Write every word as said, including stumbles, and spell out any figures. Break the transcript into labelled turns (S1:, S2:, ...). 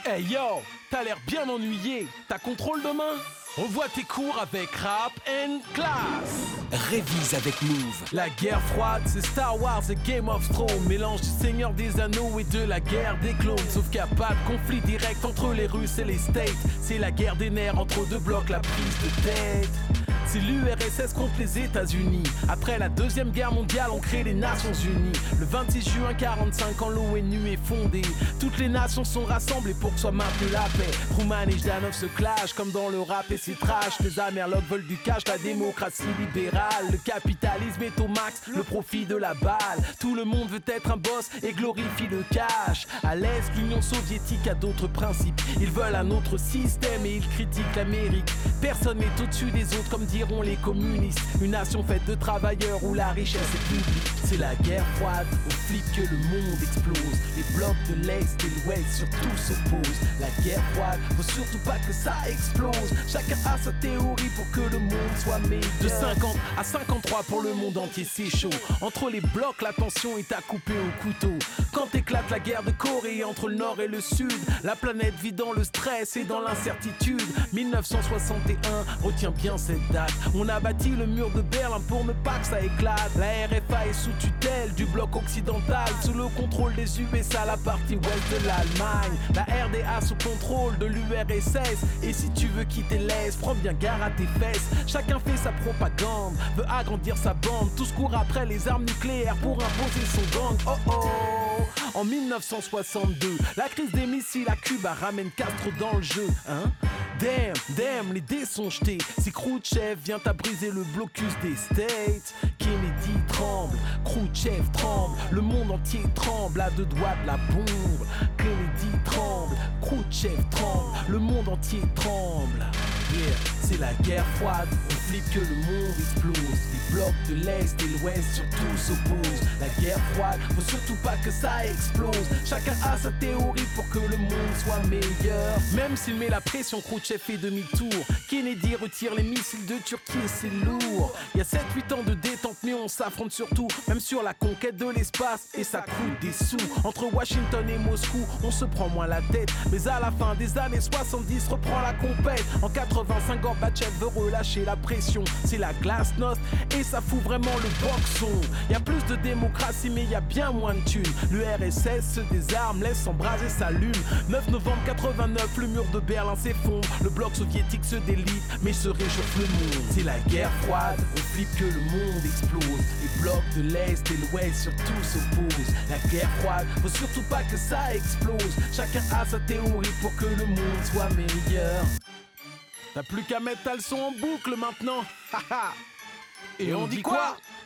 S1: Hey yo, t'as l'air bien ennuyé. T'as contrôle demain? On voit tes cours avec Rap and Class.
S2: Révise avec Move.
S1: La guerre froide, c'est Star Wars et Game of Thrones. Mélange du Seigneur des Anneaux et de la guerre des clones. Sauf qu'il n'y a pas de conflit direct entre les Russes et les States. C'est la guerre des nerfs entre deux blocs, la prise de tête. C'est l'U R S S contre les États-Unis. Après la deuxième guerre mondiale, on crée les Nations Unies. Le vingt-six juin quarante-cinq, quand l'ONU est fondée, toutes les nations sont rassemblées pour que soit maintenue la paix. Truman et Jdanov se clashent comme dans le rap et c'est trash. Les Amerlocs veulent du cash, la démocratie libérale. Le capitalisme est au max, le profit de la balle. Tout le monde veut être un boss et glorifie le cash. À l'Est, l'Union soviétique a d'autres principes. Ils veulent un autre système et ils critiquent l'Amérique. Personne n'est au-dessus des autres comme diront les communistes. Une nation faite de travailleurs où la richesse est publique. C'est la guerre froide, au flip que le monde explose. Les blocs de l'Est et l'Ouest surtout s'opposent. La guerre froide, faut surtout pas que ça explose. Chacun a sa théorie pour que le monde soit meilleur. De cinquante à cinquante-trois pour le monde entier c'est chaud. Entre les blocs la tension est à couper au couteau. Quand éclate la guerre de Corée entre le nord et le sud, la planète vit dans le stress et dans l'incertitude. mille neuf cent soixante et un, retiens bien cette date. On a bâti le mur de Berlin pour ne pas que ça éclate. La R F A est sous tutelle du bloc occidental, sous le contrôle des U S A, la partie ouest de l'Allemagne. La R D A sous contrôle de l'U R S S. Et si tu veux quitter l'Est, prends bien garde à tes fesses. Chacun fait sa propagande, veut agrandir sa bande. Tous courent après les armes nucléaires pour imposer son gang. Oh oh. En mille neuf cent soixante-deux, la crise des missiles à Cuba ramène Castro dans le jeu, hein. Damn, damn, les dés sont jetés. Si Khrouchtchev vient à briser le blocus des States, Kennedy tremble, Khrouchtchev tremble, le monde entier tremble à deux doigts de la bombe. Kennedy tremble, Khrouchtchev tremble, le monde entier tremble. Yeah, c'est la guerre froide, on flippe que le monde explose. Les blocs de l'Est et l'Ouest surtout s'opposent. La guerre froide, faut surtout pas que ça explose. Chacun a sa théorie pour que le monde soit meilleur. Même s'il met la pression, Khrouchtchev fait demi-tour. Kennedy retire les missiles de Turquie et c'est lourd. Il y a sept huit ans de détente mais on s'affronte surtout, même sur la conquête de l'espace, et ça coûte des sous. Entre Washington et Moscou, on se prend moins la tête. Mais à la fin des années soixante-dix, reprend la compète. En quatre-vingt-cinq, Gorbatchev veut relâcher la pression. C'est la glasnost et ça fout vraiment le boxon. Y a plus de démocratie mais y a bien moins de thunes. L'U R S S se désarme, laisse embraser sa lune. neuf novembre quatre-vingt-neuf, le mur de Berlin s'effondre. Le bloc soviétique se délite mais se réchauffe le monde. C'est la guerre froide, on flippe que le monde explose. Les blocs de l'Est et l'Ouest surtout s'opposent. La guerre froide, faut surtout pas que ça explose. Chacun a sa théorie pour que le monde soit meilleur. T'as plus qu'à mettre ta leçon en boucle maintenant. Et on dit quoi?